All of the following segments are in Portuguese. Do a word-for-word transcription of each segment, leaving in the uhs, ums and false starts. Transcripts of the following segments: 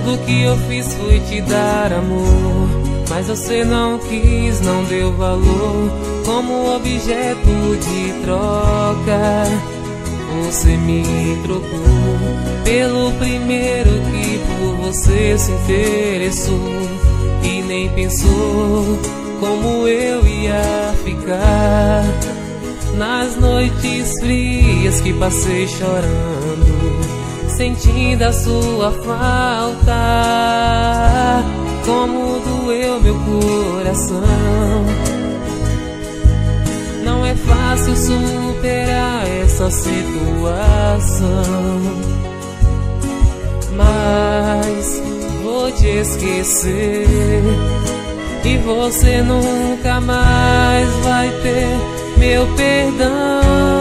Tudo que eu fiz foi te dar amor, mas você não quis, não deu valor. Como objeto de troca, você me trocou pelo primeiro que por você se interessou e nem pensou como eu ia ficar. Nas noites frias que passei chorando, sentindo a sua falta, como doeu meu coração. Não é fácil superar essa situação, mas vou te esquecer e você nunca mais vai ter meu perdão.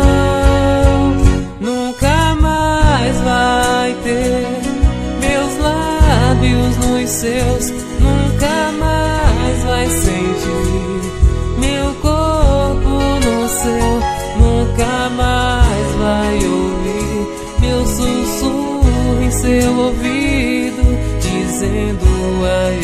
Nunca mais vai ter meus lábios nos seus, nunca mais vai sentir meu corpo no seu, nunca mais vai ouvir meu sussurro em seu ouvido, dizendo ai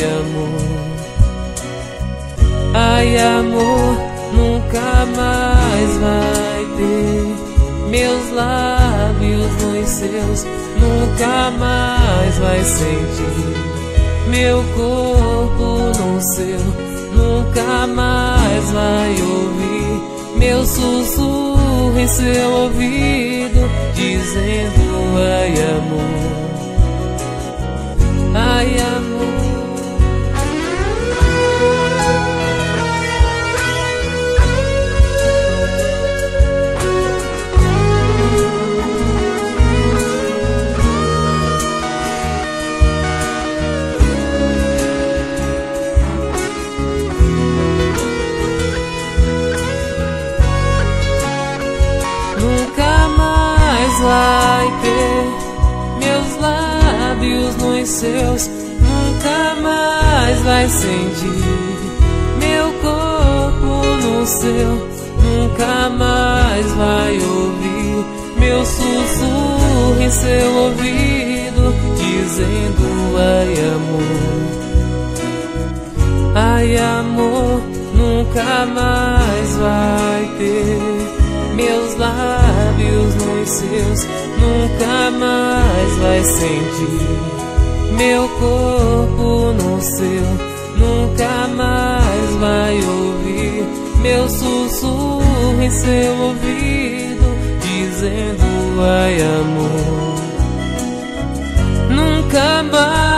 amor, ai amor. Nunca mais vai ter meus lábios nos seus, nunca mais vai sentir meu corpo no seu, nunca mais vai ouvir meu sussurro em seu ouvido, dizendo ai amor, ai amor. Nunca mais vai ter meus lábios nos seus, nunca mais vai sentir meu corpo no seu, nunca mais vai ouvir meu sussurro em seu ouvido, dizendo ai amor, ai amor. Nunca mais vai ter meus lábios nos seus, nunca mais vai sentir meu corpo no seu, nunca mais vai ouvir meu sussurro em seu ouvido, dizendo ai amor. Nunca mais